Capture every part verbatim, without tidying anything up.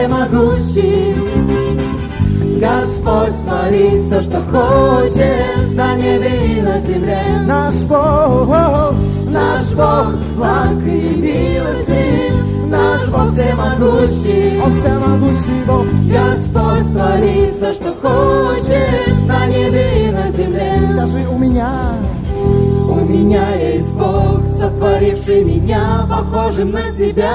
всемогущий. Господь творит все, что хочет, на небе и на земле. Наш Бог, Наш Бог благ и милостив, наш Бог всемогущий. Он всемогущий Бог. Господь творит все, что хочет, на небе и на земле. Скажи, у меня, у меня есть Бог, сотворивший меня похожим на себя.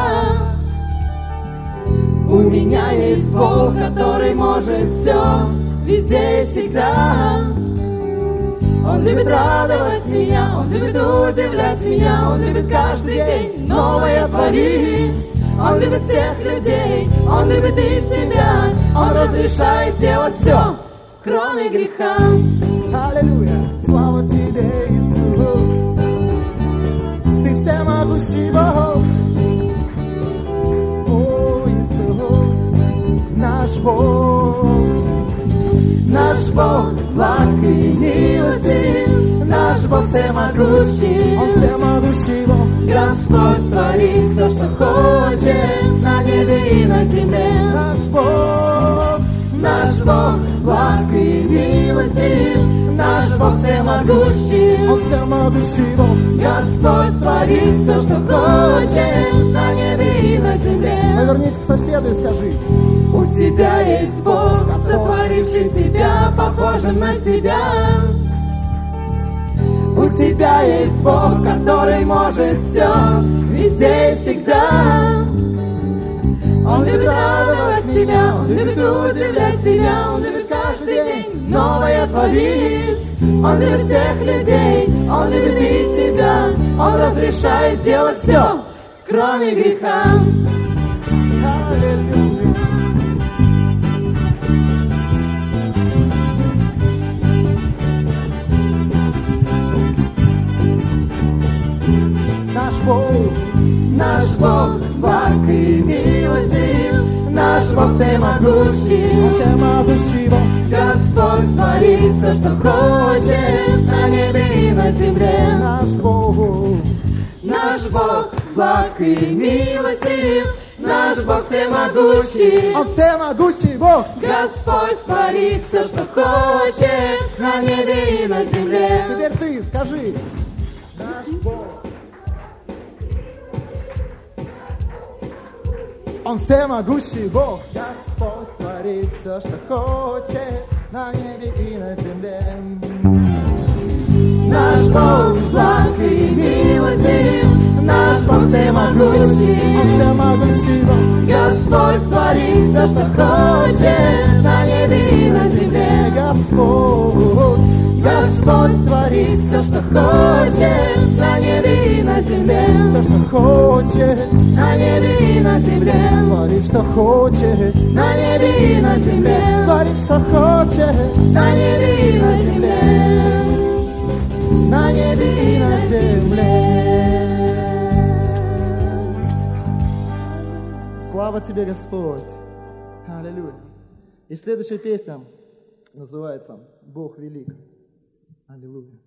У меня есть Бог, который может все, везде и всегда. Он любит радовать меня, Он любит удивлять меня, Он любит каждый день новое творить. Он любит всех людей, Он любит и тебя. Он разрешает делать все, кроме греха. аллилуйя, слава тебе, Иисус. Ты всемогущий Бог. О, Иисус, наш Бог. Наш Бог благ и милостив, наш Бог всемогущий. Он всемогущий Бог. Господь творит все, что хочет, на небе и на земле. Наш Бог, наш Бог благ и милостив, наш Бог всемогущий. Он всемогущий Бог. Господь творит все, что хочет, на небе и на земле. Повернись к соседу и скажи: у тебя есть Бог, сотворивший тебя похожим на себя. У тебя есть Бог, который может все, везде и всегда. Он любит радовать тебя, Он любит удивлять тебя, Он любит каждый день новое творить. Он любит всех людей, Он любит и тебя. Он разрешает делать все, кроме греха. аллилуйя. Наш Бог, наш Бог благ и милостив, наш Бог всемогущий. Он всемогущий Бог. Господь творит все, что хочет, на небе и на земле. Наш Бог, наш Бог благ и милостив, наш Бог всемогущий. Он всемогущий Бог. Господь творит все, что хочет, на небе и на земле. Теперь ты скажи: наш Бог. Он всемогущий Бог. Господь творит все, что хочет, на небе и на земле. Наш Бог благ и милостив, наш Бог всемогущий. Он всемогущий Бог. Господь творит все, что хочет, на небе и на земле. Господь, Господь творит все, что хочет, на небе и на земле. все, что хочет, На небе и на земле. творит, что хочет, На небе и на земле. творит, что хочет, На небе и на земле. на небе и на земле. Слава тебе, Господь. Аллилуйя. И следующая песня называется «Бог велик». Аллилуйя.